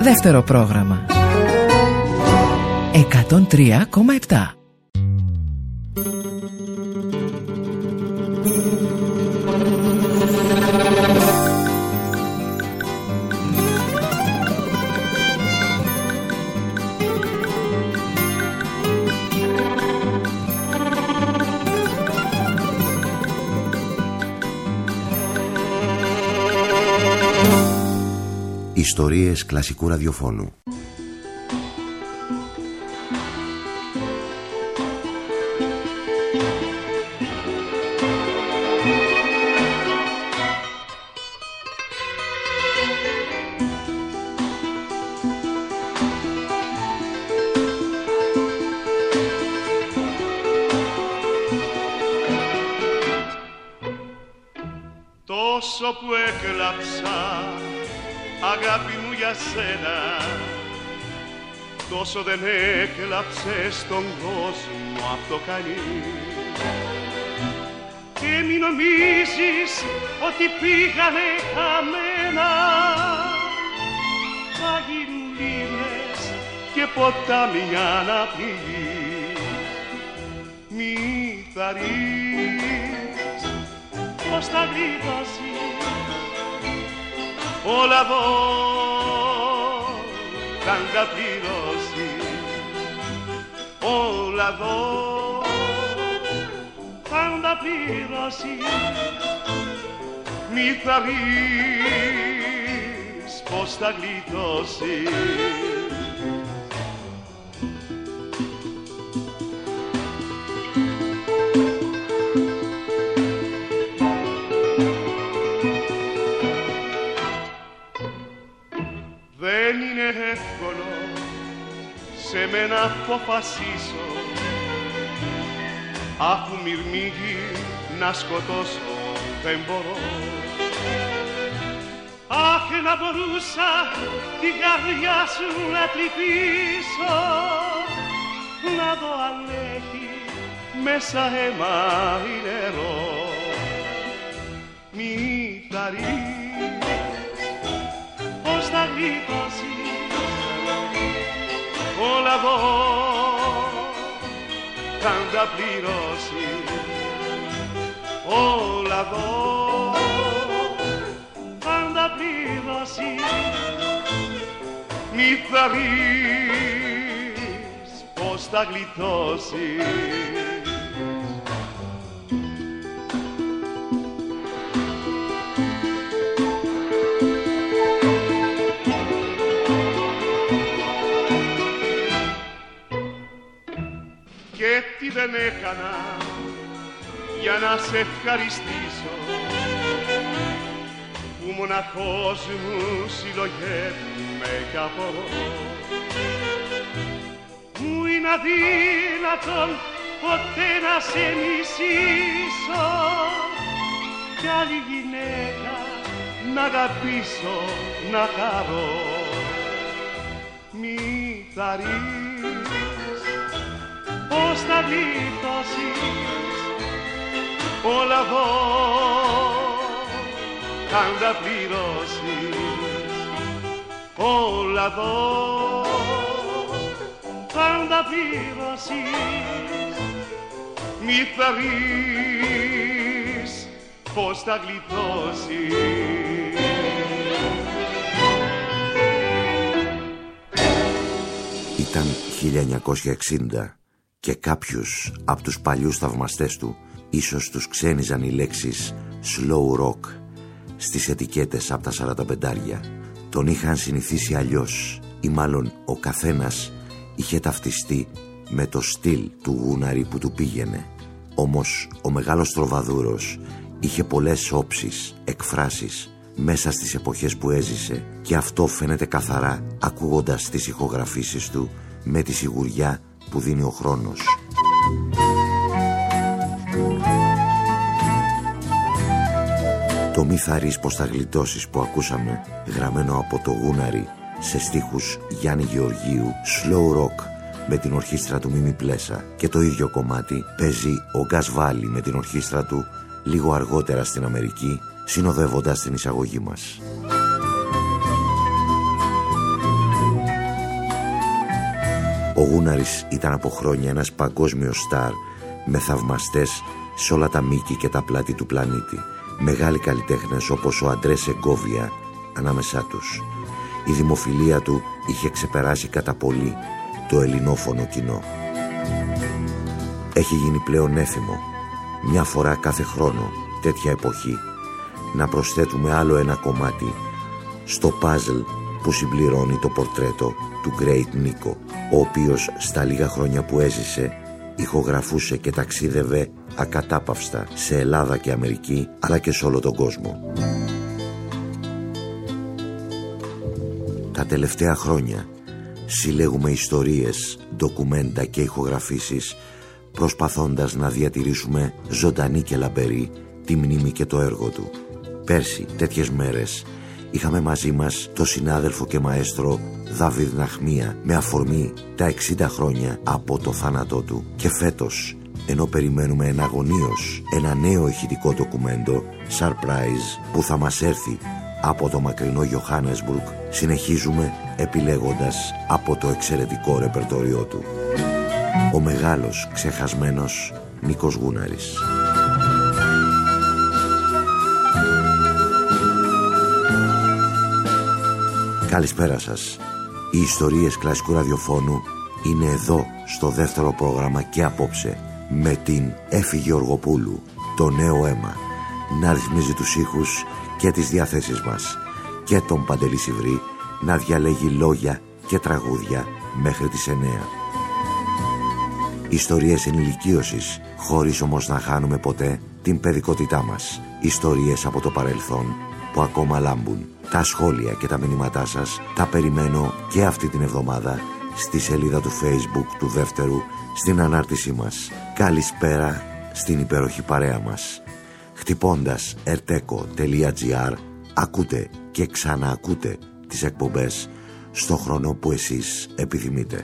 Δεύτερο πρόγραμμα 103,7. Ιστορίες κλασικού ραδιοφώνου. Τόσο που έκλαψα, αγάπη μου, για σένα, τόσο δεν έκλαψε στον κόσμο αυτό κανείς. Και μη νομίζεις ότι πήγανε χαμένα, θα γίνουν λίμνες και ποτάμια να πληγείς. Μη θαρρείς πως θα γλιτώσεις, όλα εδώ θα τα πληρώσεις, όλα εδώ θα τα πληρώσεις. Μη θαρρείς πως θα γλιτώσεις. Δεν είναι εύκολο σε μένα αποφασίσω, αφού μυρμήγει να σκοτώσω δεν μπορώ. Αχ, να μπορούσα την καρδιά σου να τρυπήσω, να δω αν έχει μέσα αίμα ή νερό. Μη θαρρείς πως θα γλιτώσεις, όλα εδώ θα τα πληρώσεις, όλα εδώ θα τα πληρώσεις. Μη θαρρείς πως θα γλιτώσεις. Και τι δεν έκανα για να σε ευχαριστήσω, που μοναχός μου συλλογεύομαι κι απορώ. Μου είναι αδύνατον ποτέ να σε μισήσω, κι άλλη γυναίκα να αγαπήσω, να χαρώ. Μη θαρρείς πως θα γλιτώσεις, όλα εδώ θα τα πληρώσεις, όλα εδώ θα τα πληρώσεις. Μη θαρρείς πως θα γλιτώσεις. Ήταν 1960 και κάποιους από τους παλιούς θαυμαστές του ίσως τους ξένιζαν οι λέξεις slow rock στις ετικέτες από τα 45. Τον είχαν συνηθίσει αλλιώς, ή μάλλον ο καθένας είχε ταυτιστεί με το στυλ του γούναρη που του πήγαινε. Όμως ο μεγάλος τροβαδούρος είχε πολλές όψεις, εκφράσεις μέσα στις εποχές που έζησε, και αυτό φαίνεται καθαρά ακούγοντας τις ηχογραφήσεις του με τη σιγουριά που δίνει ο χρόνος. Το «Μη θαρρείς πως θα γλιτώσεις» που ακούσαμε, γραμμένο από το γούναρη σε στίχους Γιάννη Γεωργίου, slow rock με την ορχήστρα του Μίμη Πλέσα, και το ίδιο κομμάτι παίζει ο Γκας Βάλι με την ορχήστρα του λίγο αργότερα στην Αμερική, συνοδεύοντας την εισαγωγή μας. Ο Γούναρης ήταν από χρόνια ένας παγκόσμιος στάρ με θαυμαστές σε όλα τα μήκη και τα πλάτη του πλανήτη. Μεγάλοι καλλιτέχνες όπως ο Αντρέ Σεγκόβια ανάμεσά τους. Η δημοφιλία του είχε ξεπεράσει κατά πολύ το ελληνόφωνο κοινό. Έχει γίνει πλέον έθιμο, μια φορά κάθε χρόνο, τέτοια εποχή, να προσθέτουμε άλλο ένα κομμάτι στο παζλ που συμπληρώνει το πορτρέτο του Great Νίκο, ο οποίος στα λίγα χρόνια που έζησε ηχογραφούσε και ταξίδευε ακατάπαυστα σε Ελλάδα και Αμερική, αλλά και σε όλο τον κόσμο. Τα τελευταία χρόνια συλλέγουμε ιστορίες, ντοκουμέντα και ηχογραφήσεις, προσπαθώντας να διατηρήσουμε ζωντανή και λαμπερή τη μνήμη και το έργο του. Πέρσι, τέτοιες μέρες, είχαμε μαζί μας το συνάδελφο και μαέστρο Δάβιδ Ναχμία με αφορμή τα 60 χρόνια από το θάνατό του. Και φέτος, ενώ περιμένουμε εναγωνίως ένα νέο ηχητικό ντοκουμέντο, Surprise, που θα μας έρθει από το μακρινό Johannesburg, συνεχίζουμε επιλέγοντας από το εξαιρετικό ρεπερτόριό του. Ο μεγάλος ξεχασμένος Νίκος Γούναρης. Καλησπέρα σας. Οι ιστορίες κλασικού ραδιοφώνου είναι εδώ στο δεύτερο πρόγραμμα και απόψε με την Έφη Γεωργοπούλου, το νέο αίμα, να ρυθμίζει τους ήχους και τις διαθέσεις μας, και τον Παντελή Σιβρή να διαλέγει λόγια και τραγούδια μέχρι τις 9. Ιστορίες ενηλικίωσης, χωρίς όμως να χάνουμε ποτέ την παιδικότητά μας. Ιστορίες από το παρελθόν που ακόμα λάμπουν. Τα σχόλια και τα μηνύματά σας τα περιμένω και αυτή την εβδομάδα στη σελίδα του Facebook του δεύτερου, στην ανάρτησή μας. Καλησπέρα στην υπέροχη παρέα μας. Χτυπώντας erteco.gr ακούτε και ξαναακούτε τις εκπομπές στο χρόνο που εσείς επιθυμείτε.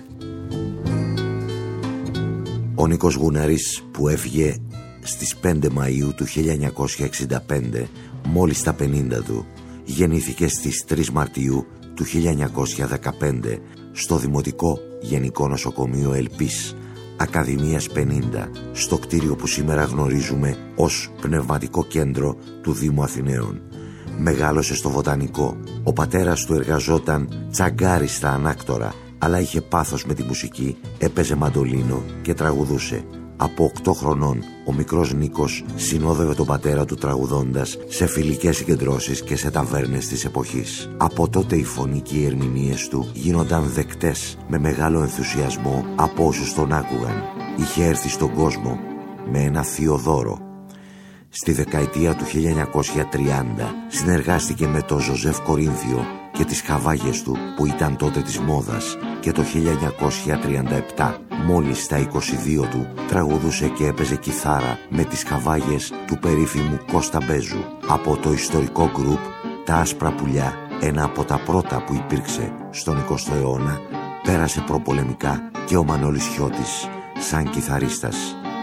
Ο Νίκος Γούναρης, που έφυγε στις 5 Μαΐου του 1965, μόλις τα 50 του, γεννήθηκε στις 3 Μαρτίου του 1915 στο Δημοτικό Γενικό Νοσοκομείο Ελπής, Ακαδημίας 50, στο κτίριο που σήμερα γνωρίζουμε ως Πνευματικό Κέντρο του Δήμου Αθηναίων. Μεγάλωσε στο Βοτανικό. Ο πατέρας του εργαζόταν τσαγκάριστα ανάκτορα, αλλά είχε πάθος με τη μουσική, έπαιζε μαντολίνο και τραγουδούσε. Από 8 χρονών ο μικρός Νίκος συνόδευε τον πατέρα του τραγουδώντας σε φιλικές συγκεντρώσεις και σε ταβέρνες της εποχής. Από τότε η φωνή και οι ερμηνείες του γίνονταν δεκτές με μεγάλο ενθουσιασμό από όσους τον άκουγαν. Είχε έρθει στον κόσμο με ένα θείο δώρο. Στη δεκαετία του 1930 συνεργάστηκε με τον Ζωζεφ Κορίνθιο και τις χαβάγες του που ήταν τότε της μόδας, και το 1937, μόλις στα 22 του, τραγουδούσε και έπαιζε κιθάρα με τις χαβάγες του περίφημου Κώστα Μπέζου. Από το ιστορικό γκρουπ Τα Άσπρα Πουλιά, ένα από τα πρώτα που υπήρξε στον 20ο αιώνα, πέρασε προπολεμικά και ο Μανώλης Χιώτης σαν κιθαρίστας.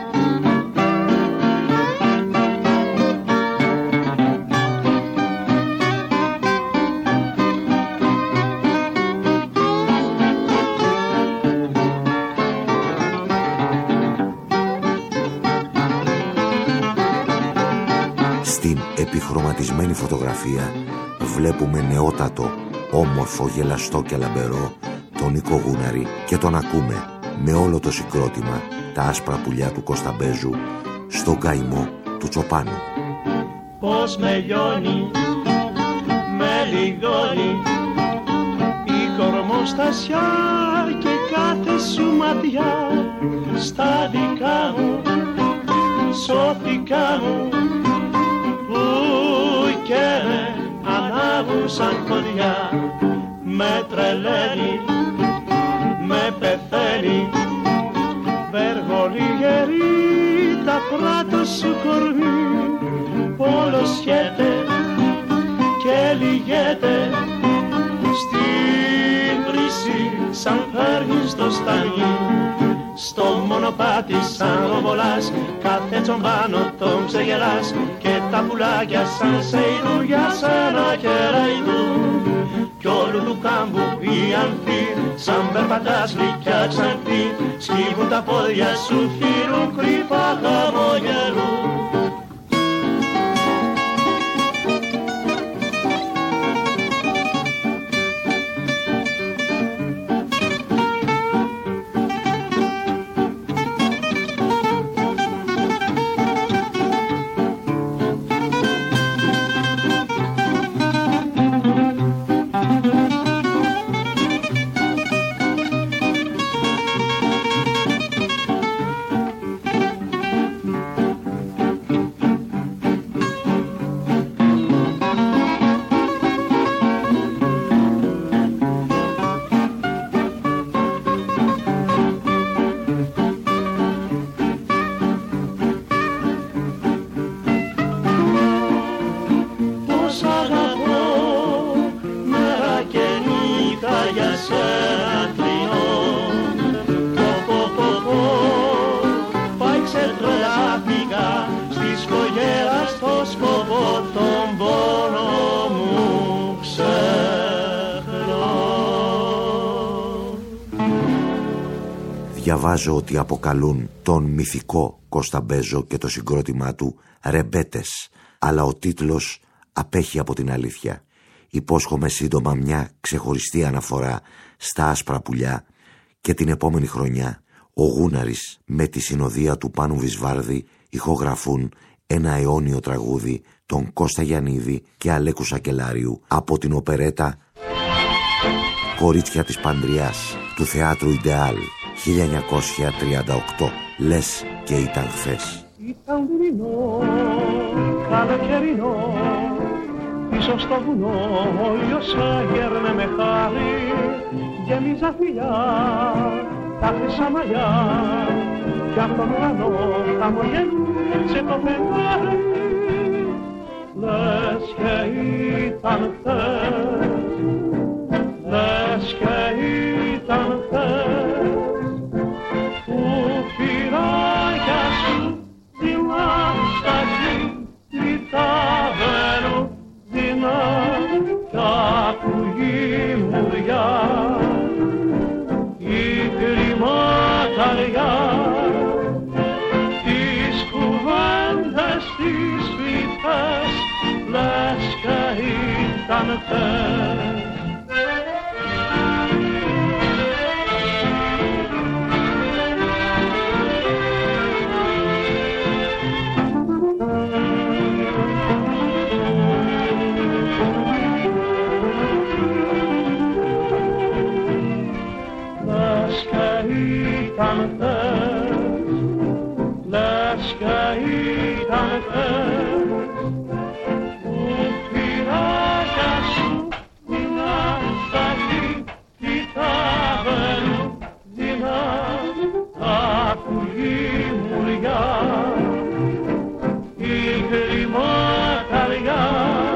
Στην επιχρωματισμένη φωτογραφία βλέπουμε νεότατο, όμορφο, γελαστό και λαμπερό τον Νίκο Γούναρη, και τον ακούμε με όλο το συγκρότημα Τα Άσπρα Πουλιά του Κώστα Μπέζου στον καημό του Τσοπάνου. Πώς με λιώνει, με λιγώνει η κορμοστασιά και κάθε σου ματιά στα δικά μου σώθηκα μου, και με ανάβουν σαν φωτιά. Με τρελαίνει, με πεθαίνει, βεργολή γερή τα πράτο σου κορμί. Πολλοσιέται και λυγέται στην βρύση σαν φέρνει στο στανί. Στο μονοπάτι σαν ροβολάς, κάθε τσομπάνο τον ξεγελάς, και τα πουλάκια σαν σε ειδού για σένα χαιρετούν. Κι γυαλού του κάμπου η ανθή, σαν περπατάς γλυκιά ξανθή, σκύβουν τα πόδια σου χειρού κρυφά χαμογελού. Διαβάζω ότι αποκαλούν τον μυθικό Κώστα Μπέζο και το συγκρότημά του ρεμπέτες, αλλά ο τίτλος απέχει από την αλήθεια. Υπόσχομαι σύντομα μια ξεχωριστή αναφορά στα άσπρα πουλιά και την επόμενη χρονιά ο Γούναρης με τη συνοδεία του Πάνου Βυσβάρδη ηχογραφούν ένα αιώνιο τραγούδι των Κώστα Γιαννίδη και Αλέκου Σακελάριου από την οπερέτα «Κορίτσια της Παντριάς» του Θεάτρου Ιντεάλ 1938. Λες και ήταν χθες. Ήταν δειλινό, καλοκαιρινό, πίσω στο βουνό ο ήλιος έγερνε με χάρη, γέμιζα φιλιά, τα χρυσά μαλλιά, κι απ' τον ουρανό χαμογέλησε το φεγγάρι. Λες και ήταν χθες, λες και ήταν χθες, που πειράγια σου δειλά στα κύματα βενούδινα κι ακούγει μουριά η κρυμάταρια τις κουβέντες τις λιτές. Λες και ήταν χθες. Λες και ήταν χθες, που πειράγια σου δειλά στα κύματα βενούδινα, ακούγει μουριά η κρυμάταρια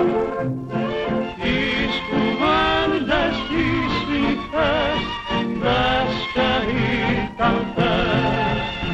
τις κουβέντες τις λιτές. Λες και ήταν χθες.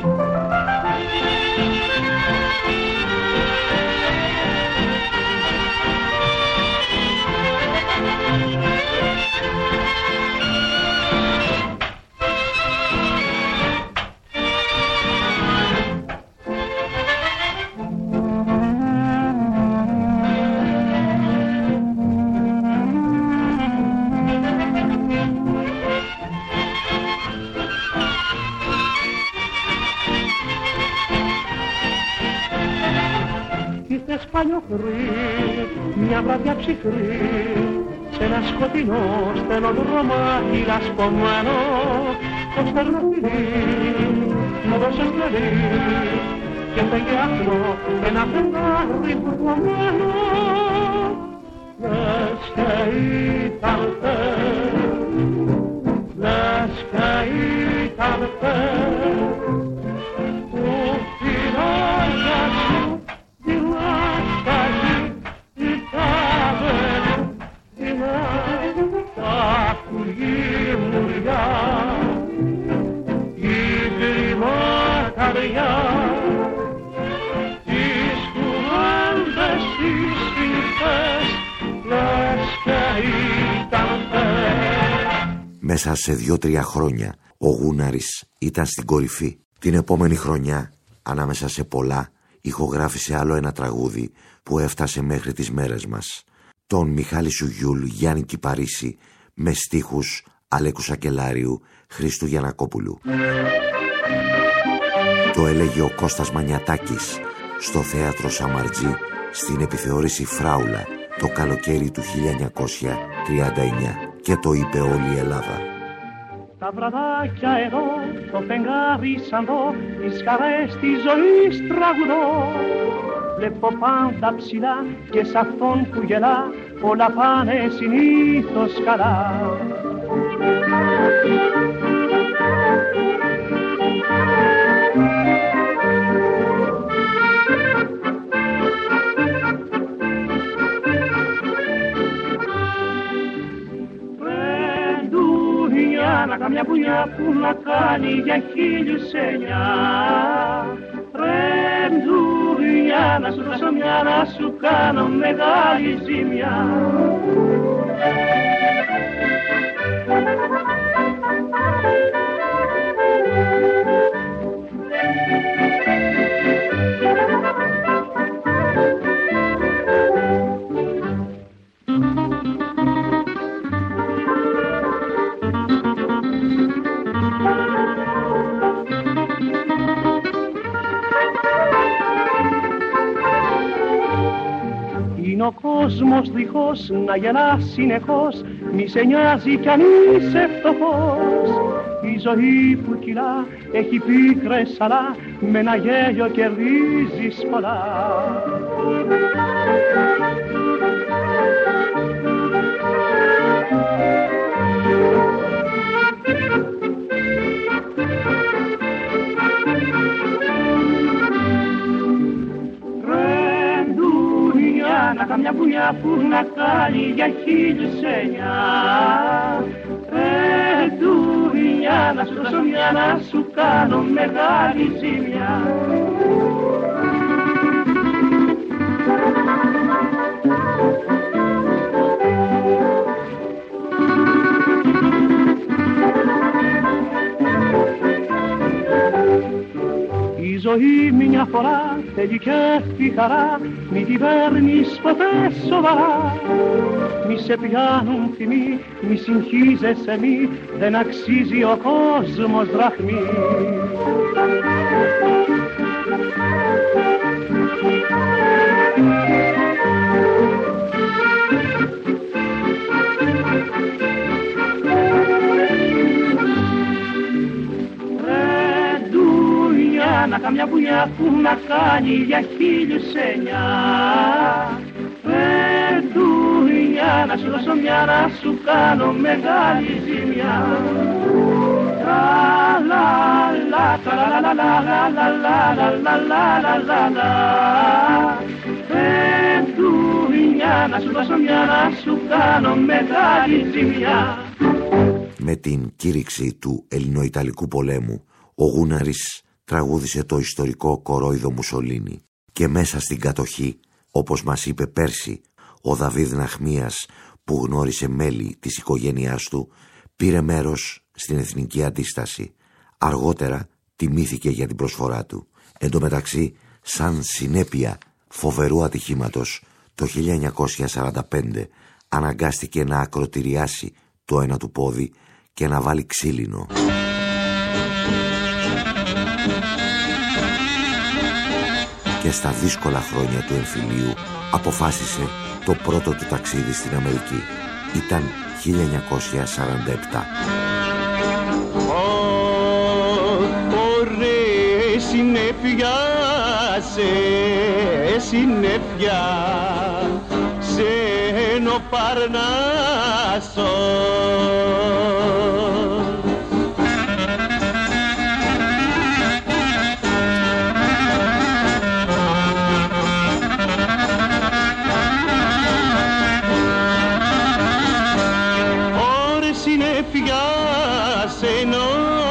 Μια βραδιά ψυχρή σε ένα σκοτεινό στενό δρομάκι λασπωμένο, το στερνοφιλί μου δώσε στρελή και φέγγε άκρο ένα φεγγάρι φουρκωμένο. Λες και ήταν χθες, λες και ήταν χθες, που πειράγια σου δειλά στα κύματα βενούδινα, ακούγει μουριά η κρυμάταρια τις κουβέντες τις λιτές. Λες και Μέσα σε 2-3 χρόνια ο Γούναρης ήταν στην κορυφή. Την επόμενη χρονιά, ανάμεσα σε πολλά, ηχογράφησε άλλο ένα τραγούδι που έφτασε μέχρι τις μέρες μας. Τον Μιχάλη Σουγιούλ, Γιάννη Κυπαρίσι, με στίχους Αλέκου Σακελάριου, Χρήστου Γιαννακόπουλου. Το έλεγε ο Κώστας Μανιατάκης στο θέατρο Σαμαρτζή στην επιθεώρηση Φράουλα το καλοκαίρι του 1939 και το είπε όλη η Ελλάδα. Τα βραδάκια εδώ, το φεγγάρι σαν δω, τις χαρές της ζωής τραγουδώ. Βλέπω πάντα ψηλά και σ' αυτόν που γελά, όλα πάνε συνήθως καλά. Να καμιά πουλιά που να κάνει για 1009. Ρε ντουριά, να σου δώσω μια, να σου κάνω μεγάλη ζημιά. Είναι ο κόσμος δίχως να γελά συνεχώς, μη σε νοιάζει κι αν είσαι φτωχός. Η ζωή που κυλά έχει πίκρες αλλά με ένα γέλιο κερδίζεις πολλά. Να καμιά πουλιά που να κάνει για 1009. Ρε ντουριά, να σου δώσω μια, να σου κάνω μεγάλη ζημιά. Η ζωή μια φορά θέλει και τη χαρά, μη την παίρνεις ποτέ σοβαρά. Μη σε πιάνουν θυμοί, μη συγχύζεσαι μη, δεν αξίζει ο κόσμος δραχμή. Να καμιά πουλιά που να κάνει για 1009. Ρε ντουριά, να σου δώσω μια, να σου κάνω μεγάλη ζημιά. Λα λα λα λα λα λα λα λα λα λα λα λα. Ρε ντουριά, να σου δώσω μια, να σου κάνω μεγάλη ζημιά. Με την κήρυξη του Ελληνοϊταλικού πολέμου, ο Γούναρης τραγούδισε το ιστορικό κορόιδο Μουσολίνι και μέσα στην κατοχή, όπως μας είπε πέρσι ο Δαβίδ Ναχμίας που γνώρισε μέλη της οικογένειάς του, πήρε μέρος στην εθνική αντίσταση. Αργότερα τιμήθηκε για την προσφορά του. Εν τω μεταξύ, σαν συνέπεια φοβερού ατυχήματος, το 1945 αναγκάστηκε να ακροτηριάσει το ένα του πόδι και να βάλει ξύλινο. Και στα δύσκολα χρόνια του εμφυλίου αποφάσισε το πρώτο του ταξίδι στην Αμερική. Ήταν 1947. Ωραία συνέφια, σε συνέφια, σε ο Παρνάσος. Ενώ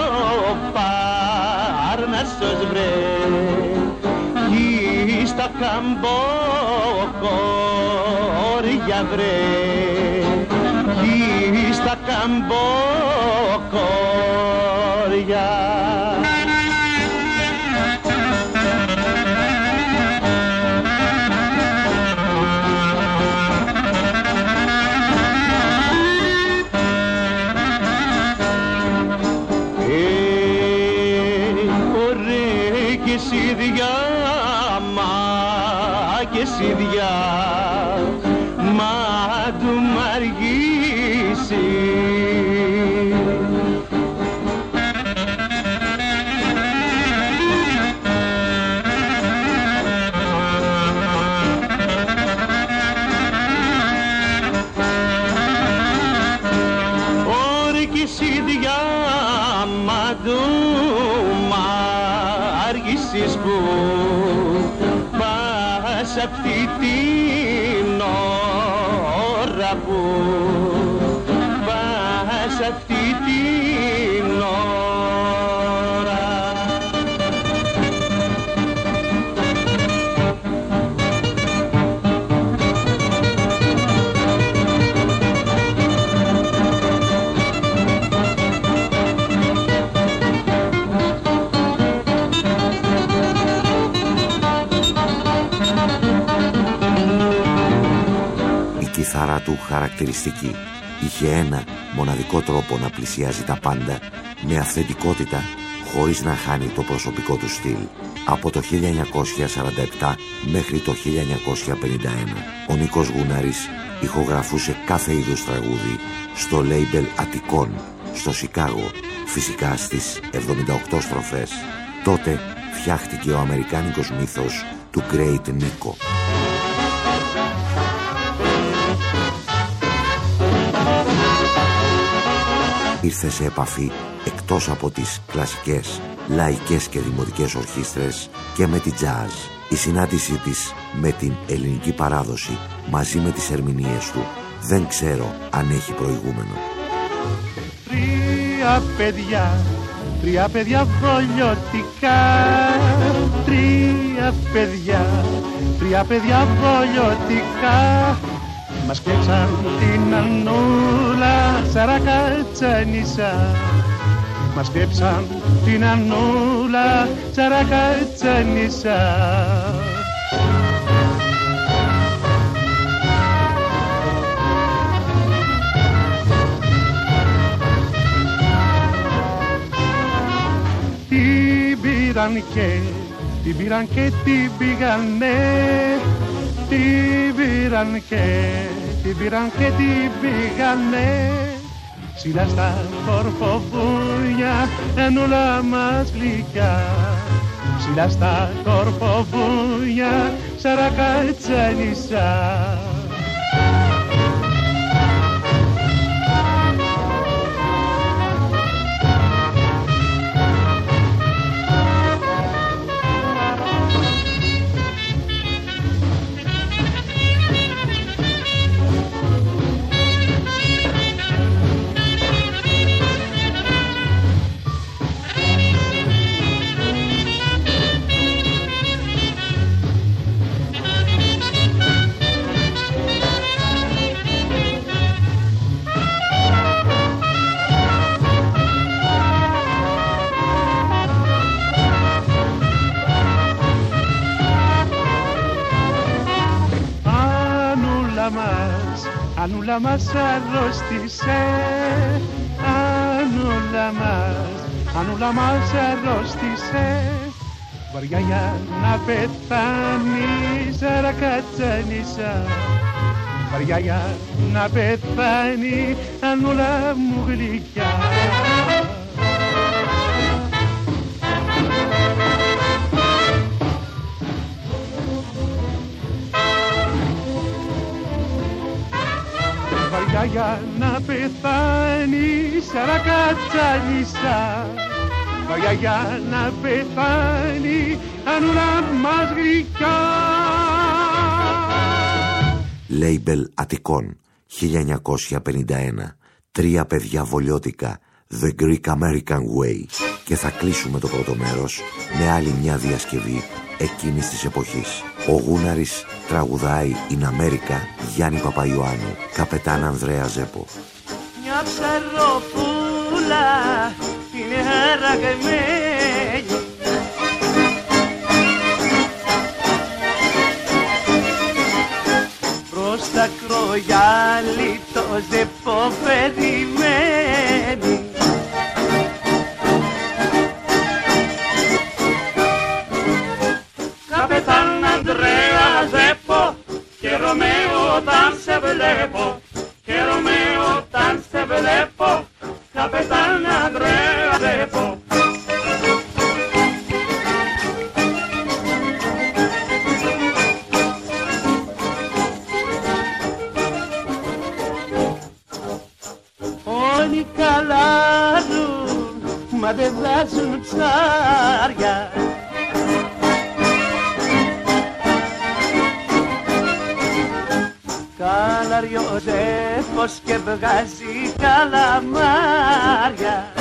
Παρνάσος βρε, κι στα καμποκόρια βρε, κι στα καμποκόρια κόρια. Σίδια, μα του μ' αργήσει. Όρκη σίδια, μα του μ' αργήσεις που σ' αυτή την ώρα που πας αυτή την ώρα. Η κιθάρα του χαρακτηριστική είχε ένα μοναδικό τρόπο να πλησιάζει τα πάντα με αυθεντικότητα χωρίς να χάνει το προσωπικό του στυλ. Από το 1947 μέχρι το 1951 ο Νίκος Γούναρης ηχογραφούσε κάθε είδους τραγούδι στο label Αττικών, στο Σικάγο, φυσικά στις 78 στροφές. Τότε φτιάχτηκε ο αμερικάνικος μύθος του Great Nico. Ήρθε σε επαφή εκτός από τις κλασικές, λαϊκές και δημοτικές ορχήστρες και με τη jazz. Η συνάντησή της με την ελληνική παράδοση μαζί με τις ερμηνείες του δεν ξέρω αν έχει προηγούμενο. Τρία παιδιά βολιωτικά, τρία παιδιά βολιωτικά. Μας κλέψαν την Ανούλα Τσαρακατσανίσα. Μας κλέψαν την Ανούλα Τσαρακατσανίσα. Την πήραν και την πήγανε. Την πήραν και την πήγανε ψηλά στα κορφοβούνια, Ανούλα μας γλυκιά. Ψηλά στα κορφοβούνια, Τσαρακατσανίσα. Ανούλα μας αρρώστησε, Ανούλα μας αρρώστησε. Βαριά για να πεθάνει, Τσαρακατσανίσα. Βαριά για να πεθάνει, Ανούλα μου γλυκιά. Για να πεθάνει, Τσαρακατσανίσα. Για να πεθάνει, Ανούλα μας γλυκιά. Label Αττικών, 1951. Τρία παιδιά βολιώτικα, The Greek American Way. Και θα κλείσουμε το πρώτο μέρος με άλλη μια διασκευή εκείνης της εποχής. Ο Γούναρης τραγουδάει In America Γιάννη Παπαϊωάννου, Καπετάν Ανδρέα Ζέπο. Μια ψαροπούλα καρδούλα είναι αραγμένη. Προς τα κρογιάλι το ζεπό περιμένει. Καπετάν Ανδρέα Ζέπο, χαίρομαι όταν σε βλέπω, χαίρομαι όταν σε βλέπω, Καπετάν Ανδρέα Ζέπο. Όλοι καλάζουν, μα δεν βάζουν ψάρια. Καλάρει ο Ζέφος και βγάζει καλαμάρια.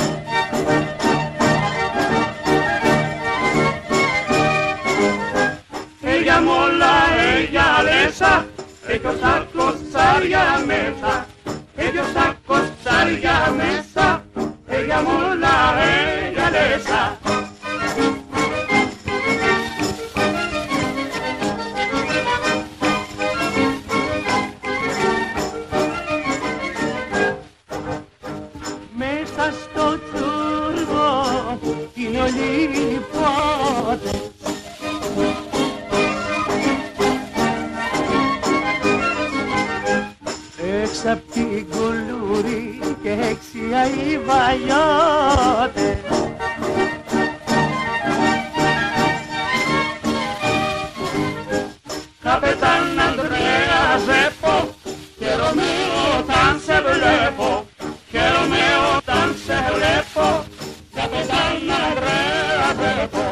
Έγια μόλα, έγια λέσα, έγιο σάκος ψάρια μέσα, έγιο σάκος ψάρια μέσα, έγια μόλα, έγια λέσα. Έξω απ' την κουλούρη και έξια οι βαλιώτες. Καπετάν Ανδρέα Ζέπο, χαίρομαι όταν σε βλέπω, χαίρομαι όταν σε βλέπω, Καπετάν Ανδρέα Ζέπο.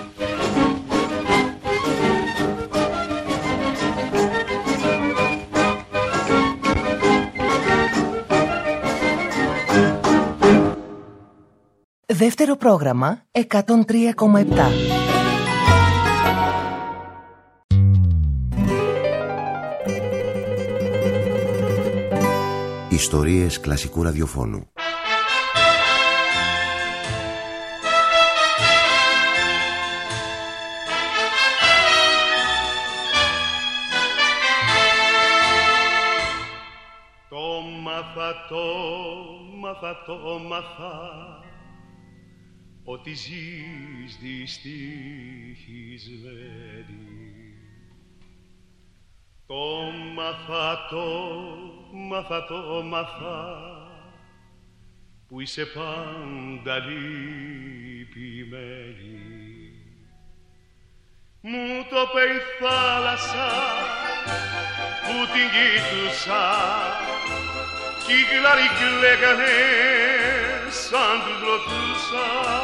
Δεύτερο πρόγραμμα 103,7. Ιστορίες κλασικού ραδιοφώνου. Το μάθα ότι ζεις δυστυχισμένη. Το μάθα που είσαι πάντα λυπημένη. Μου το είπε η θάλασσα που την κοιτούσα κι οι κλάροι κλαίγανε σαν τους ρωτούσα.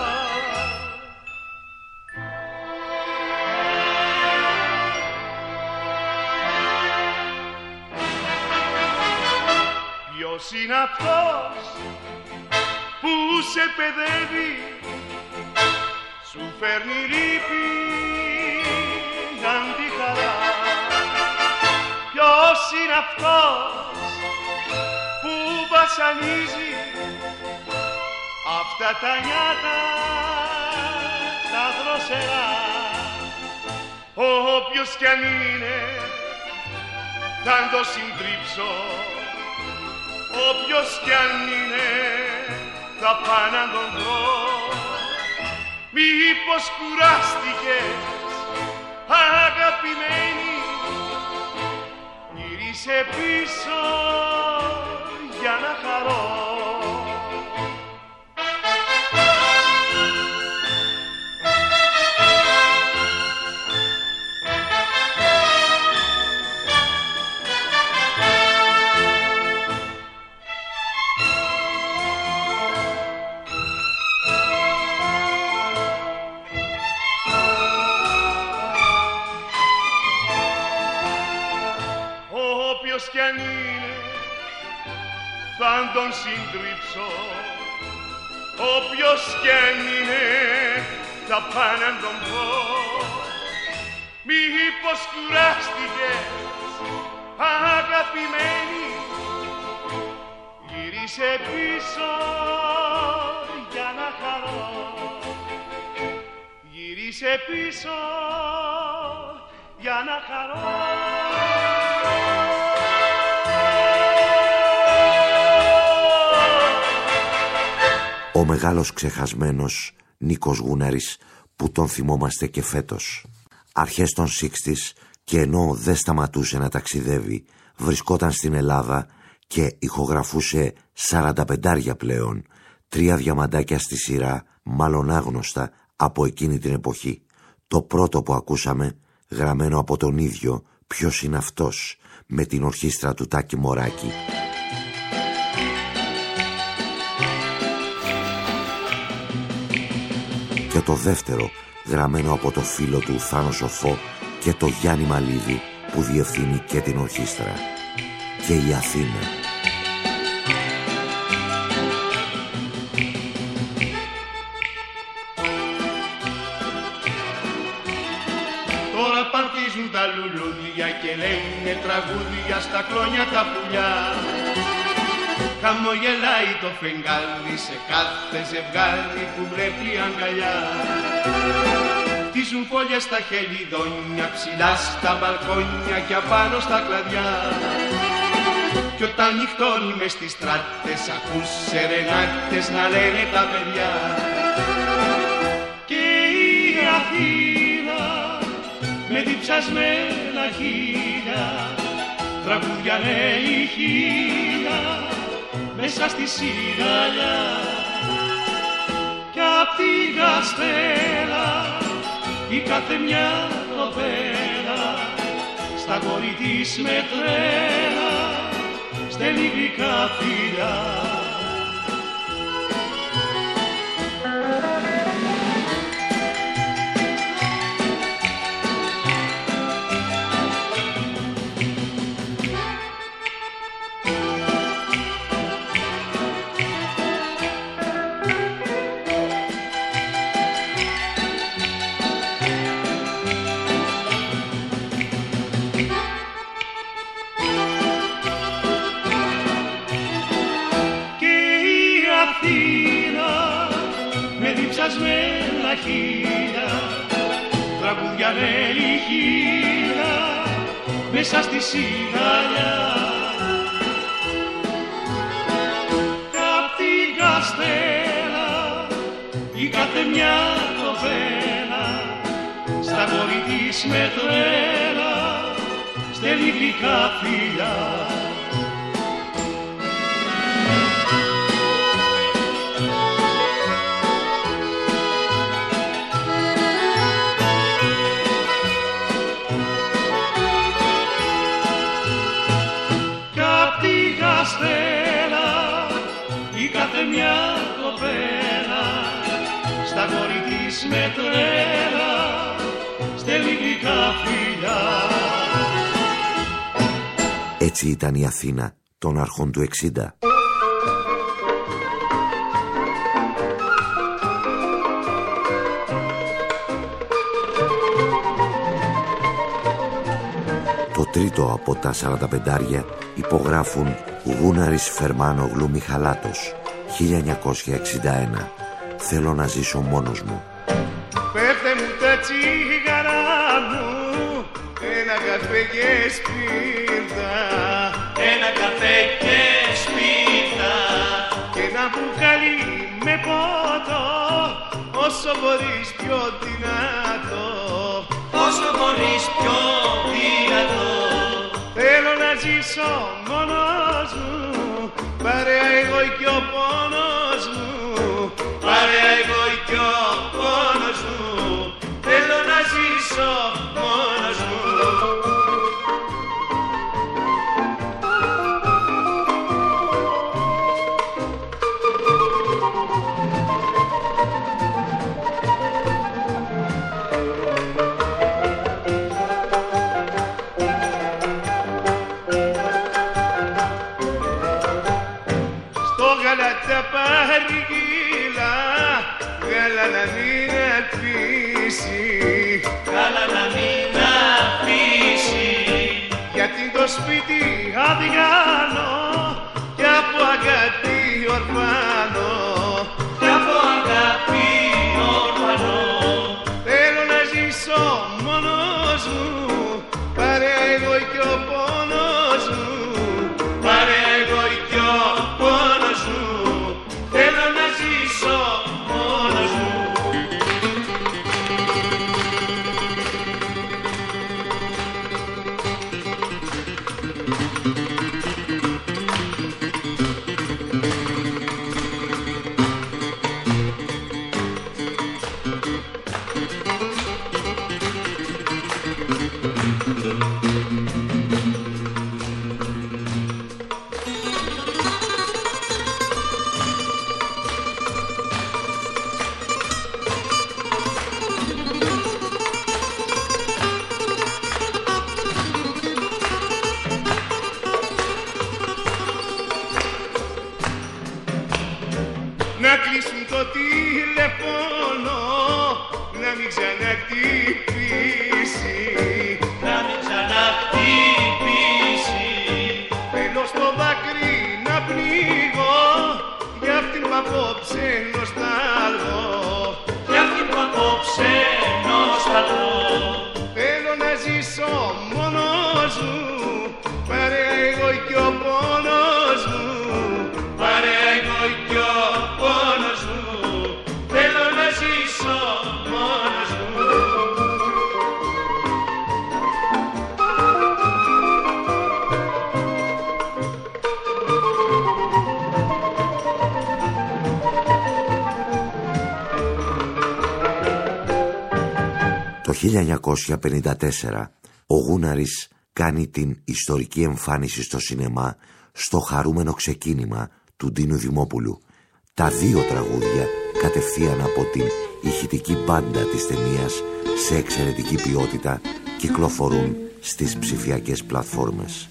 Ποιος είναι αυτός που σε παιδεύει, σου φέρνει λύπη αντί χαρά? Ποιος είναι αυτός που βασανίζει αυτά τα νιάτα τα δροσερά? Όποιος κι αν είναι θα το συντρίψω, όποιος κι αν είναι θα πάω να τον βρω. Μήπως κουράστηκες αγαπημένη, γύρισε πίσω για να χαρώ. Όποιος κι αν είναι θα τον συντρίψω, όποιος κι αν είναι θα πάω να τον πω. Μήπως κουράστηκες αγαπημένη, γυρίσε Γύρισε πίσω για να χαρώ, γύρισε πίσω για να χαρώ. Ο μεγάλος ξεχασμένος Νίκος Γούναρης που τον θυμόμαστε και φέτος. Αρχές των 60's και ενώ δεν σταματούσε να ταξιδεύει, βρισκόταν στην Ελλάδα και ηχογραφούσε 45 πλέον, 3 διαμαντάκια στη σειρά, μάλλον άγνωστα από εκείνη την εποχή. Το πρώτο που ακούσαμε, γραμμένο από τον ίδιο, ποιος είναι αυτός, με την ορχήστρα του Τάκη Μωράκη. Και το δεύτερο, γραμμένο από το φίλο του Θάνο Σοφό και το Γιάννη Μαλίδη που διευθύνει και την ορχήστρα. Και η Αθήνα. Τώρα παρτίζουν τα λουλούδια και λένε τραγούδια στα κλόνια τα πουλιά. Χαμογελάει το φεγγάρι σε κάθε ζευγάρι που βλέπει αγκαλιά. Χτίζουν φόλια στα χελιδόνια, ψηλά στα μπαλκόνια και απάνω στα κλαδιά. Κι όταν νυχτώνει μες στις στράτες, ακούς σερενάτες να λένε τα παιδιά. Και η Αθήνα με διψασμένα χείλια, τραγούδια λέει χίλια μέσα στη σιγαλιά. Κι απ' τη Γαστέλα η κάθε μια κοπέλα στα κορί της με τρέλα στέλνει γλυκά φιλιά. Διψασμένα χείλια, τραγούδια λέει χίλια μέσα στη σιγαλιά. Κι απ' τη Γαστέλα η κάθε μια κοπέλα στα κορί της με τρέλα στέλνει γλυκά φιλιά. Η κάθε μια κοπέλα στα κορί της με τρέλα στέλνει γλυκά φιλιά. Έτσι ήταν η Αθήνα των αρχών του 60. Το τρίτο από τα 45 υπογράφουν Γούναρης Φερμάνογλου Μιχαλάτος, 1961. Θέλω να ζήσω μόνος μου. Πέφτε μου τα τσίγαρα μου, ένα καφέ και σπίρτα, ένα καφέ και σπίρτα, και ένα μπουκάλι με πότο, όσο μπορείς πιο δυνατό, όσο μπορείς πιο δυνατό. Θέλω να ζήσω μόνος μου, παρέα εγώ κι ο πόνος μου, παρέα εγώ κι ο πόνος μου. Θέλω να ζήσω μόνος μου. Τα παρηγύλα, γάλα να μην αφήσει, γάλα να μην αφήσει, γιατί το σπίτι αδιάνο κι από αγάπη ορφανό, κι από αγάπη ορφανό. Θέλω να ζήσω μόνος μου, παρέα εγώ κι ο πόνος μου, παρέα εγώ κι ο πόνος μου. Θέλω να ζήσω μόνος μου. Να κλείσουν το τηλεφώνο, να μην ξαναχτυπήσει, να μην ξαναχτυπήσει. Θέλω στο δάκρυ να πνίγω, για αυτήν που απόψε νοσταλγώ, για αυτήν που απόψε νοσταλγώ. Θέλω να ζήσω μόνος μου, παρέα εγώ κι ο πόνος μου, παρέα εγώ κι ο πόνος μου. Θέλω να ζήσω μόνος μου. Το 1954 ο Γούναρης κάνει την ιστορική εμφάνιση στο σινεμά στο χαρούμενο ξεκίνημα του Ντίνου Δημόπουλου. Τα δύο τραγούδια κατευθείαν από την ηχητική μπάντα της ταινίας σε εξαιρετική ποιότητα κυκλοφορούν στις ψηφιακές πλατφόρμες.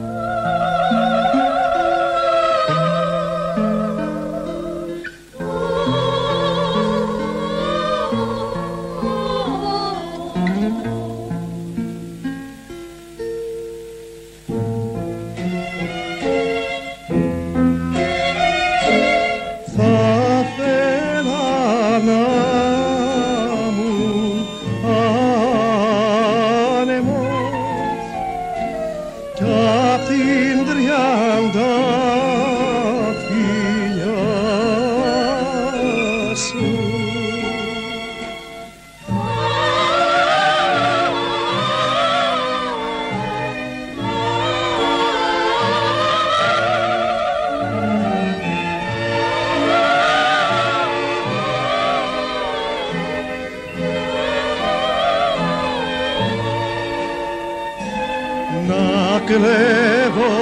κλέβω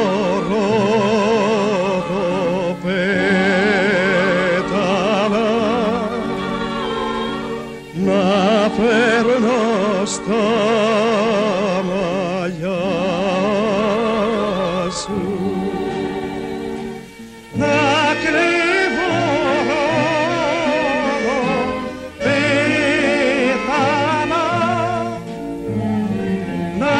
ροδοπέταλα να φέρνω στα μαλλιά σου, να κλέβω ροδοπέταλα να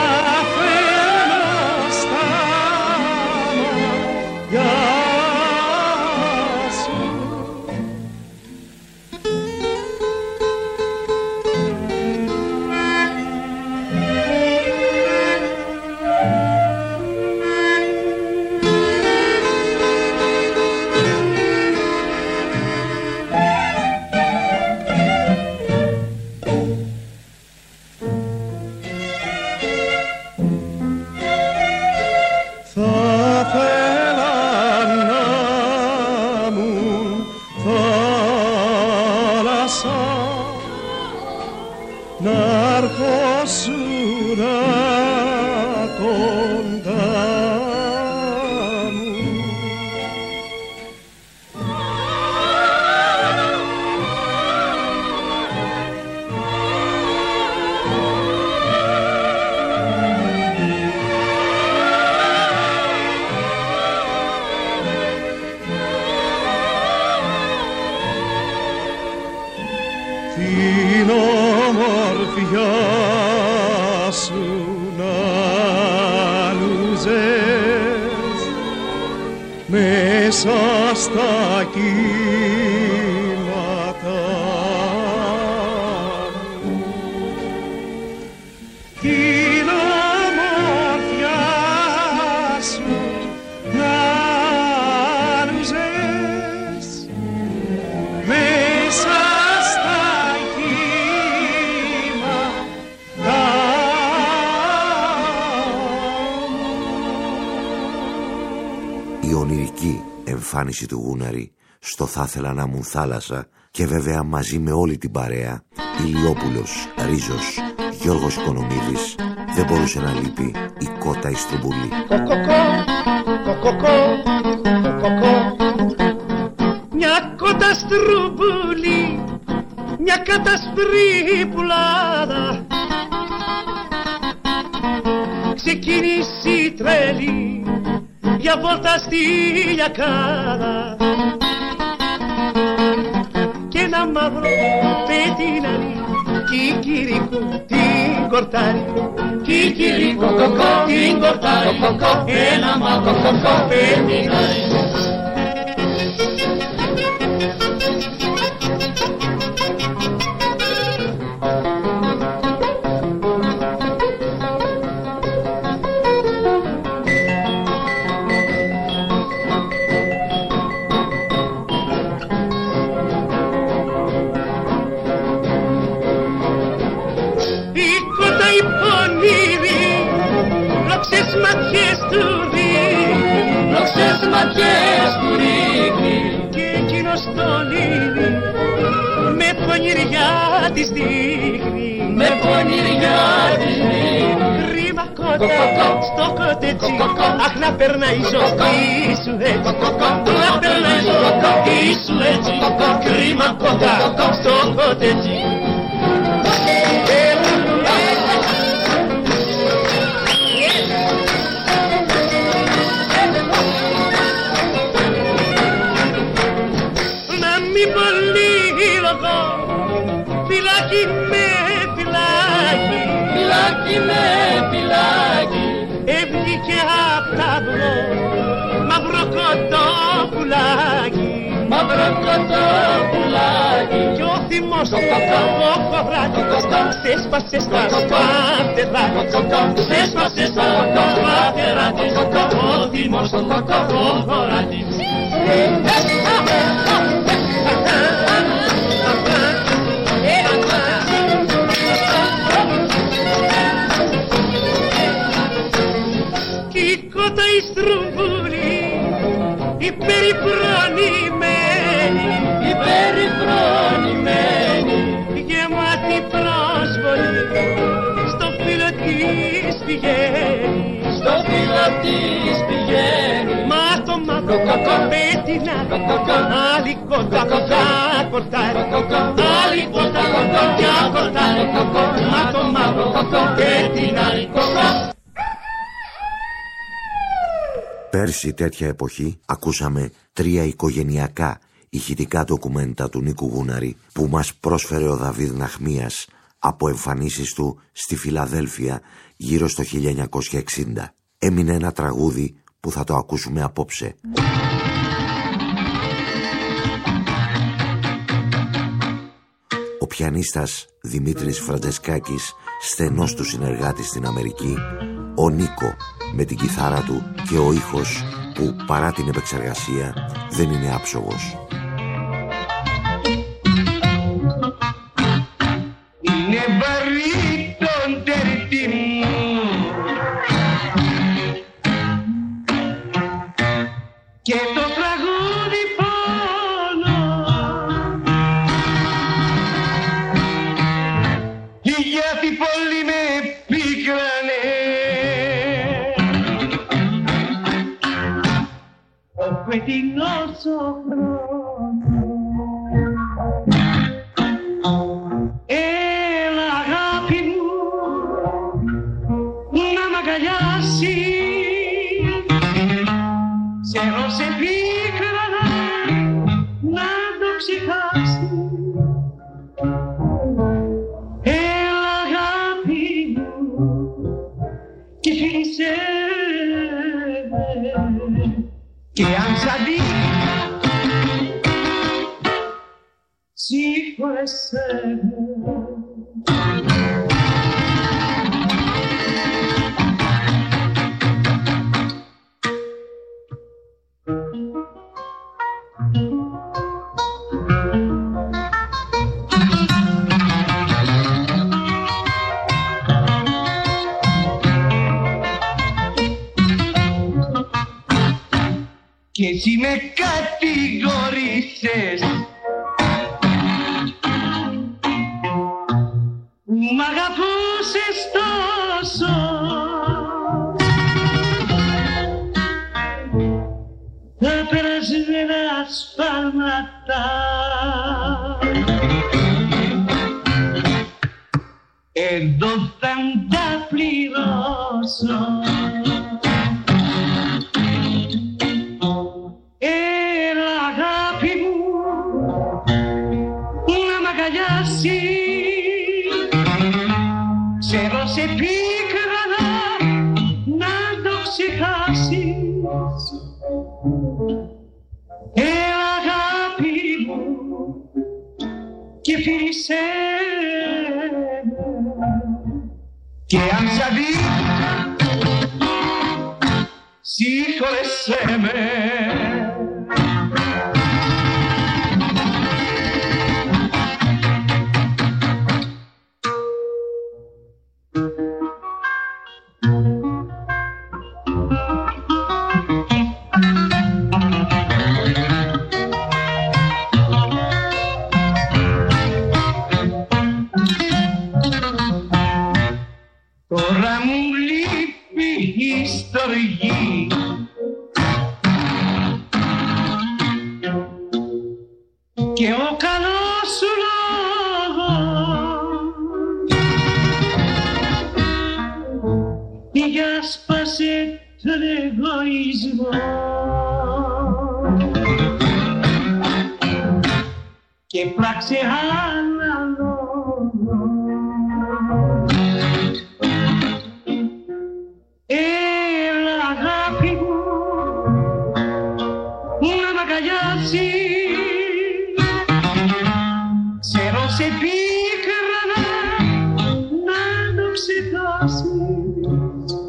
την ομορφιά σου να λούζες μες μέσα στα κύματα την ομορφιά σου να νουζες μέσα στα κύματα. Η ονειρική εμφάνιση του Γούναρη στο «Θα ήθελα να μου θάλασσα» και βέβαια μαζί με όλη την παρέα, Ηλιόπουλος, Ρίζος, Γιώργος Οικονομίδης, δεν μπορούσε να λείπει η Κότα η Στρουμπουλή. Μια κότα στρουμπουλή, μια κατασπρή πουλάδα, ξεκίνησε η τρέλη για βόλτα στη Λιακάδα και ένα μαύρο πετινάρι κικυρίκου την κορτάρι, κικυρίκου την κορτάρι, ένα μαύρο πετινάρι. Ματιές του ρίχνει και εκείνος τον είδη με πονηριά της δείχνει, με πονηριά της δείχνει. Κρίμα κότα στο κοτετσί, αχ να περνάει η ζωή σου έτσι, να περνάει η ζωή σου έτσι. Κρίμα κότα στο κοτετσί. Φυλάκι με φυλάκι, φυλάκι με φυλάκι, έβγηκε απ' ταυλό μαύρο κοτόπουλάκι, μαύρο κοτόπουλάκι. Κι ο θυμός του κοκοβράτη ξέσπασε στα σπάτερά της, ξέσπασε στα σπάτερά της, ο θυμός του κοκοβράτη. Η στρουμπούλη, η περιφρονημένη, η περιφρονημένη, γεμάτη πρόσβολη, στο φύλλο της πηγαίνει, στο φύλλο της πηγαίνει. Μα το μαύρο πέτεινα, άλλη κότα κορτάρι, άλλη κότα κορτάρι, μα το μαύρο πέτεινα, άλλη κότα. Πέρσι τέτοια εποχή ακούσαμε 3 οικογενειακά ηχητικά ντοκουμέντα του Νίκου Γούναρη που μας πρόσφερε ο Δαβίδ Ναχμίας από εμφανίσεις του στη Φιλαδέλφια γύρω στο 1960. Έμεινε ένα τραγούδι που θα το ακούσουμε απόψε. Ο πιανίστας Δημήτρης Φραντζεσκάκης, στενός του συνεργάτης στην Αμερική, ο Νίκο με την κιθάρα του και ο ήχος που παρά την επεξεργασία δεν είναι άψογος. Είναι βαρύ τον τερτή μου και το τραγούδι πόνο, γιατί πολύ με πίκρανε. Ο φετινός ο χρόνος, έλα αγάπη μου να μ' αγκαλιάσει, ξέρω σε πίκρανα να το ξεχάσει. Έλα αγάπη μου και φίλησέ με, και αν σ' αντί συγχώρεσέ με. Κι εσύ με κατηγορήσες που μ' αγαπούσες τόσο. Τα περασμένα σφάλματα εδώ θα τα πληρώσω. Έλα αγάπη μου να μ' αγκαλιάσεις, ξέρω σε πίκρανα να το ξεχάσεις. Έλα αγάπη μου και φίλησέ με, και αν σ' αδίκησα συγχώρεσέ με. Τώρα μου λείπει η στοργή και ο καλός σου λόγος για σπάσε τον εγωισμό και πράξε άλλα λόγο. Έλα αγάπη μου να μ' αγκαλιάσεις, ξέρω σε πίκρανα να το ξεχάσεις.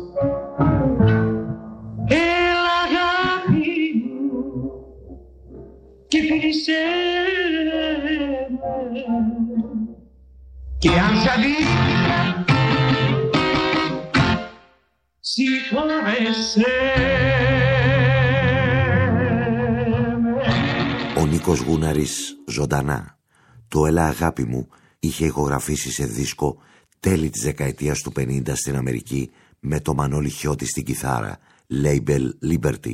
Έλα αγάπη μου και φίλησέ με, και αν σ' αδίκησα συγχώρεσέ με. Ο Νίκος Γούναρης ζωντανά. Το «Έλα αγάπη μου» είχε ηχογραφήσει σε δίσκο τέλη της δεκαετίας του 50 στην Αμερική με το Μανώλη Χιώτη στην κιθάρα, label Liberty.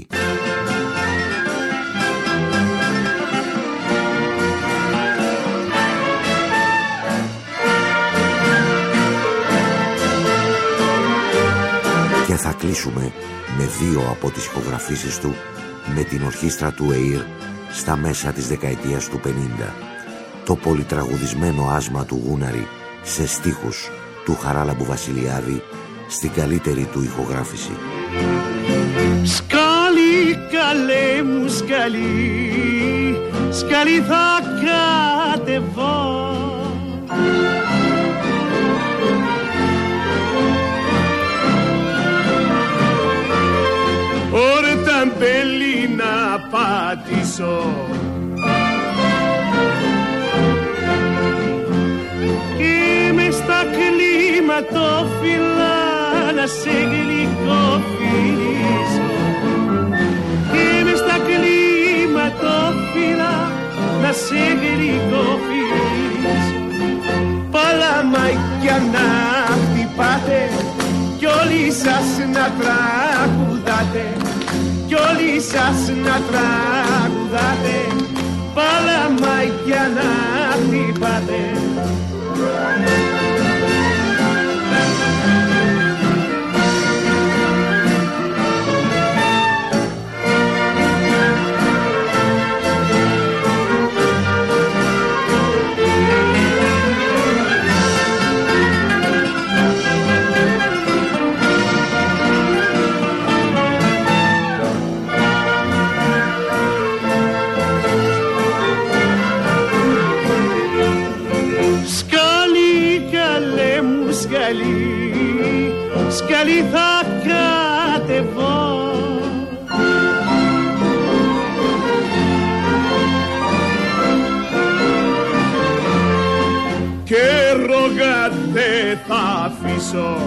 Και θα κλείσουμε με δύο από τις ηχογραφήσεις του με την ορχήστρα του ΕΙΡ στα μέσα της δεκαετίας του 50. Το πολυτραγουδισμένο άσμα του Γούναρη σε στίχους του Χαράλαμπου Βασιλιάδη στην καλύτερη του ηχογράφηση. Σκάλι καλέ μου σκάλι, σκάλι θα κατεβώ. Όρτα μπέλη να πατήσω και μες στα κλίματοφυλλά να σε γλυκοφιλήσω, και μες στα κλίματοφυλλά να σε γλυκοφιλήσω. Παλαμάκια να χτυπάτε κι όλοι σας να τραγουδάτε, κι όλοι σας να τραγουδάτε, παλαμάκια να χτυπάτε. σκαλί θα κατεβώ. Και ρόγα δεν θα αφήσω,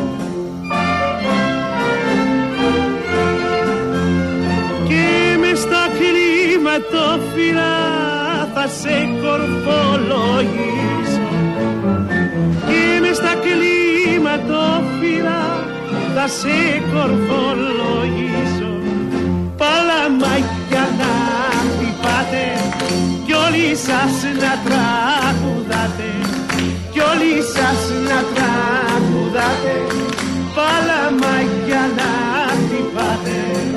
και μες στα κλίματοφυλλά θα σε κορφολογήσω, και μες στα κλίματοφυλλά θα σε κορφολογήσω. Παλαμάκια να χτυπάτε κι όλοι σας να τραγουδάτε, κι όλοι σας να τραγουδάτε, παλαμάκια να χτυπάτε.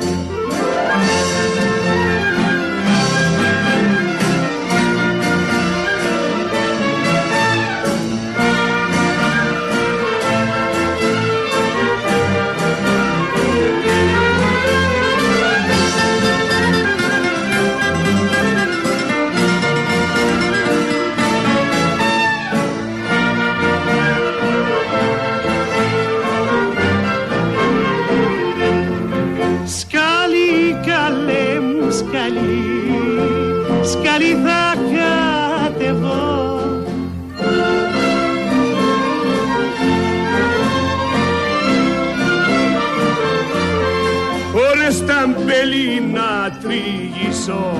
Σκαλί θα κατεβώ. Ωρες τα μπέλη να τριγήσω,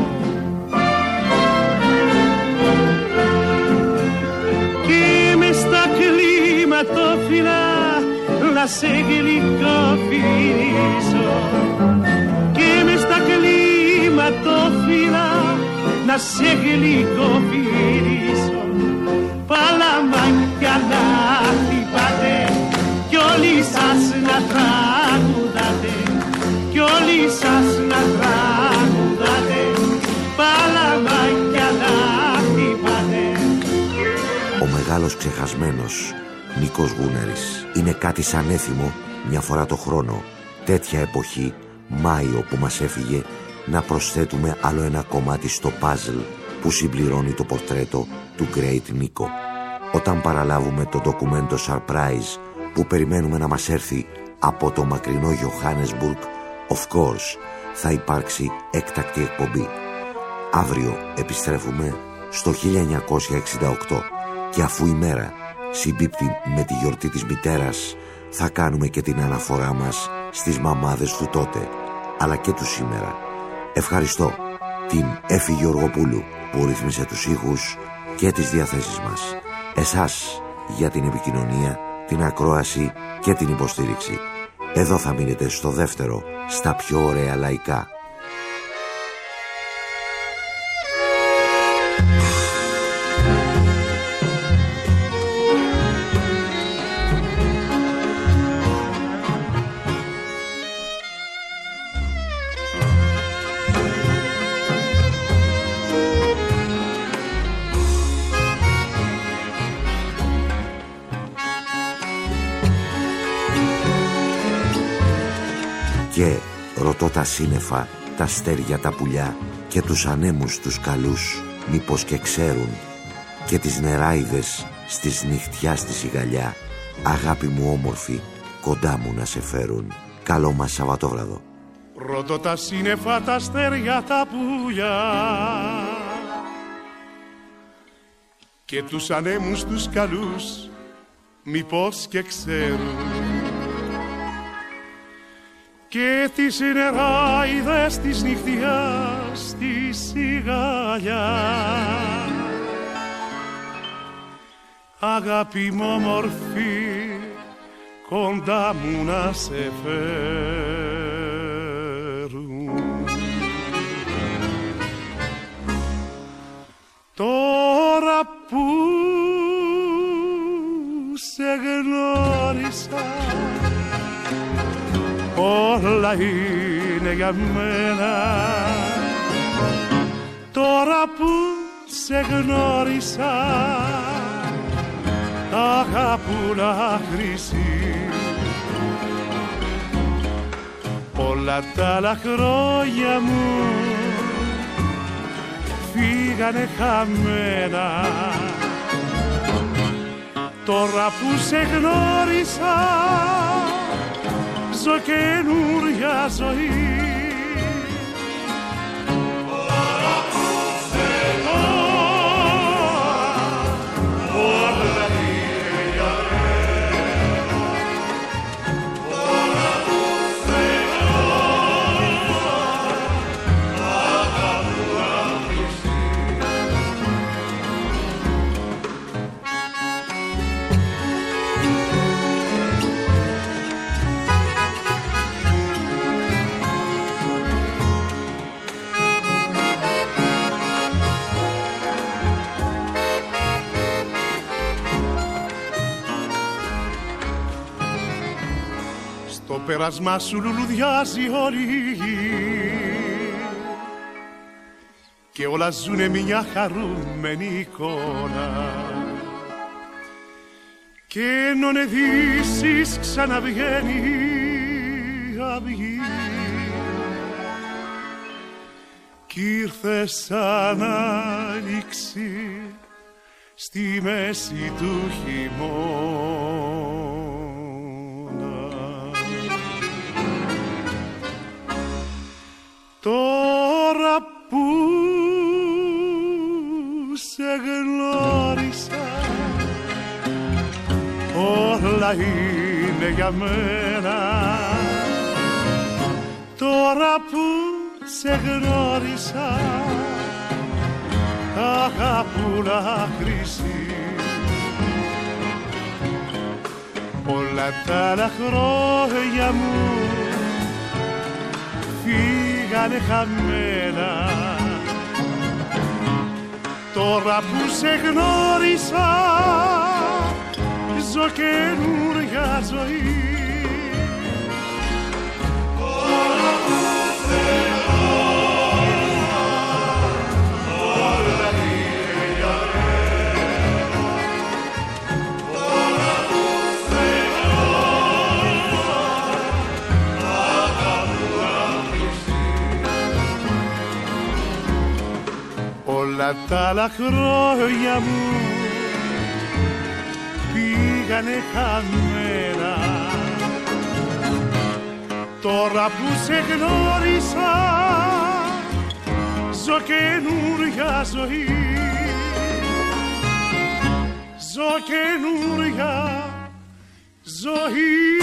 και μες στα κλίματοφυλλά να σε γλυκοφυρίσω, και μες στα κλίματοφυλλά να σε γλυκοφυρίσω. Παλαμάκια να χτυπάτε κι όλοι σας να τραγουδάτε, κι όλοι σας να τραγουδάτε, παλαμάκια να χτυπάτε. Ο μεγάλος ξεχασμένος Νίκος Γούναρης είναι κάτι σαν έθιμο μια φορά το χρόνο, τέτοια εποχή, Μάιο που μας έφυγε, να προσθέτουμε άλλο ένα κομμάτι στο παζλ που συμπληρώνει το πορτρέτο του Great Νίκο. Όταν παραλάβουμε το ντοκουμέντο Surprise που περιμένουμε να μας έρθει από το μακρινό Johannesburg, of course θα υπάρξει έκτακτη εκπομπή. Αύριο επιστρέφουμε στο 1968 και αφού η μέρα συμπίπτει με τη γιορτή της μητέρας, θα κάνουμε και την αναφορά μας στις μαμάδες του τότε αλλά και του σήμερα. Ευχαριστώ την Έφη Γεωργοπούλου που ρύθμισε τους ήχους και τις διαθέσεις μας. Εσάς για την επικοινωνία, την ακρόαση και την υποστήριξη. Εδώ θα μείνετε στο δεύτερο, στα πιο ωραία λαϊκά. Και ρωτώ τα σύννεφα, τα αστέρια, τα πουλιά και τους ανέμους τους καλούς, μήπως και ξέρουν, και τις νεράιδες στις νυχτιά στη σιγαλιά, αγάπη μου όμορφη, κοντά μου να σε φέρουν. Καλό μας Σαββατόβραδο. Ρωτώ τα σύννεφα, τα αστέρια, τα πουλιά και τους ανέμους τους καλούς, μήπως και ξέρουν, και τις νεράιδες της νυχτιάς στη σιγαλιά, αγάπη μου όμορφη, κοντά μου να σε φέρουν. Τώρα που σε γνώρισα, όλα είναι για μένα. Τώρα που σε γνώρισα, αγάπουλα χρυσή, όλα τα άλλα χρόνια μου φύγανε χαμένα. Τώρα που σε γνώρισα ζω καινούρια ζωή. Τώρα που σε γνώρισα όλα είναι για μένα. Τώρα που σε γνώρισα αγαπούρα Χριστή. Το πέρασμα σου λουλουδιάζει όλη η γη και όλα ζουνε μια χαρούμενη εικόνα και ενώ νεδίσεις ξαναβγαίνει αυγή κι ήρθε σαν άνοιξη στη μέση του χειμώνα. Τώρα που σε γνώρισα όλα είναι για μένα. Τώρα που σε γνώρισα αγαπούλα χρυσή. Όλα τα άλλα χρόνια μου φύγανε χαμένα. Τώρα που σε γνώρισα ζω καινούρια ζωή. Τώρα που σε γνώρισα όλα είναι για μένα. Τώρα που σε γνώρισα αγαπούρα Χριστή. Όλα τα άλλα χρόνια μου πήγανε χαμένα. Τώρα που σε γνώρισα ζω καινούρια ζωή. Ζω καινούρια ζωή.